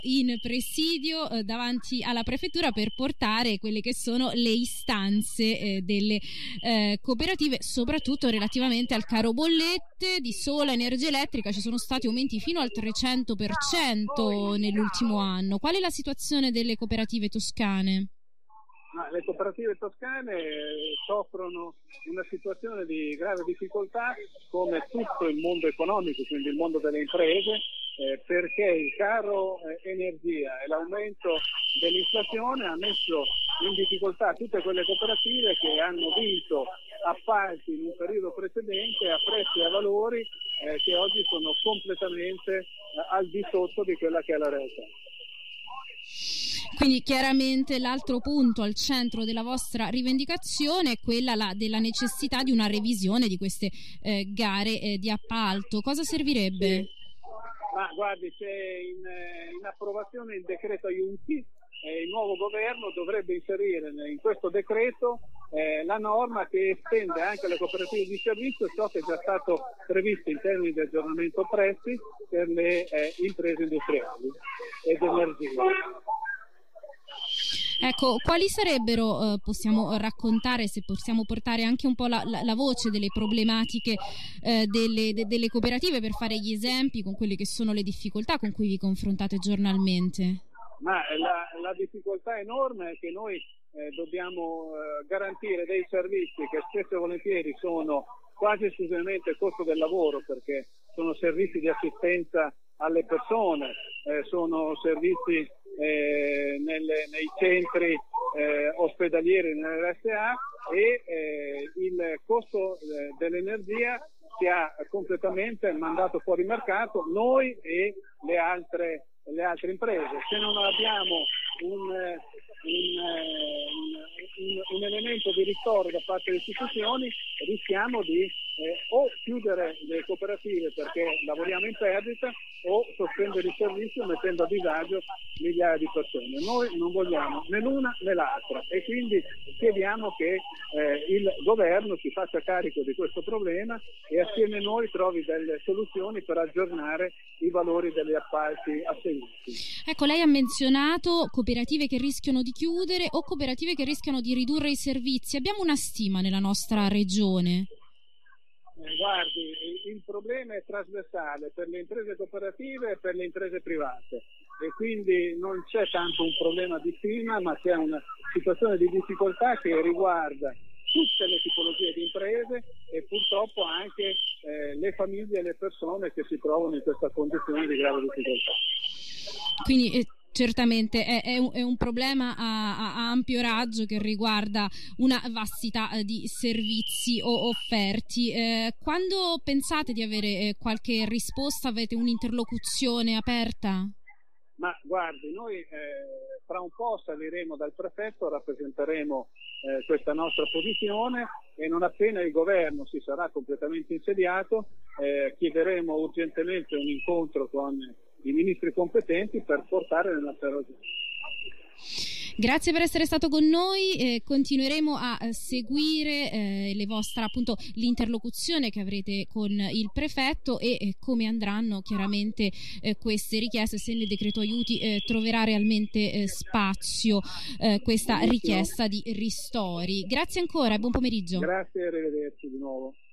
in presidio davanti alla prefettura per portare quelle che sono le istanze delle cooperative, soprattutto relativamente al caro bollette di sola energia elettrica. Ci sono stati aumenti fino al 300% nell'ultimo anno. Qual è la situazione delle cooperative toscane? Le cooperative toscane soffrono una situazione di grave difficoltà, come tutto il mondo economico, quindi il mondo delle imprese, perché il caro energia e l'aumento dell'inflazione ha messo in difficoltà tutte quelle cooperative che hanno vinto appalti in un periodo precedente a prezzi e a valori che oggi sono completamente al di sotto di quella che è la realtà. Quindi chiaramente l'altro punto al centro della vostra rivendicazione è quella della necessità di una revisione di queste gare di appalto. Cosa servirebbe? Ma guardi, c'è in approvazione il decreto aiuti e il nuovo governo dovrebbe inserire in questo decreto la norma che estende anche alle cooperative di servizio ciò che è già stato previsto in termini di aggiornamento prezzi per le imprese industriali e di energia. Ecco, quali sarebbero, possiamo raccontare, se possiamo portare anche un po' la voce delle problematiche delle cooperative per fare gli esempi con quelle che sono le difficoltà con cui vi confrontate giornalmente? Ma la difficoltà enorme è che noi dobbiamo garantire dei servizi che spesso e volentieri sono quasi esclusivamente il costo del lavoro, perché sono servizi di assistenza alle persone, sono servizi nei centri ospedalieri, nell'RSA, e il costo dell'energia si ha completamente mandato fuori mercato, noi e le altre imprese. Se non abbiamo un elemento di ristoro da parte delle istituzioni, rischiamo di o chiudere le cooperative perché lavoriamo in perdita, o sospendere il servizio mettendo a disagio migliaia di persone. Noi non vogliamo né l'una né l'altra e quindi chiediamo che il governo si faccia carico di questo problema e assieme a noi trovi delle soluzioni per aggiornare i valori degli appalti assegnati. Ecco, lei ha menzionato cooperative che rischiano di chiudere o cooperative che rischiano di ridurre i servizi. Abbiamo una stima nella nostra regione? Guardi, il problema è trasversale per le imprese cooperative e per le imprese private e quindi non c'è tanto un problema di stima, ma c'è una situazione di difficoltà che riguarda tutte le tipologie di imprese e purtroppo anche le famiglie e le persone che si trovano in questa condizione di grave difficoltà. Quindi certamente è un problema a ampio raggio che riguarda una vastità di servizi offerti. Quando pensate di avere qualche risposta? Avete un'interlocuzione aperta? Ma guardi, noi fra un po' saliremo dal prefetto, rappresenteremo questa nostra posizione e non appena il governo si sarà completamente insediato chiederemo urgentemente un incontro con i ministri competenti per portare le nostre ragioni. Grazie per essere stato con noi, continueremo a seguire appunto l'interlocuzione che avrete con il prefetto e come andranno chiaramente queste richieste, se nel decreto aiuti troverà realmente spazio questa richiesta di ristori. Grazie ancora e buon pomeriggio. Grazie e arrivederci di nuovo.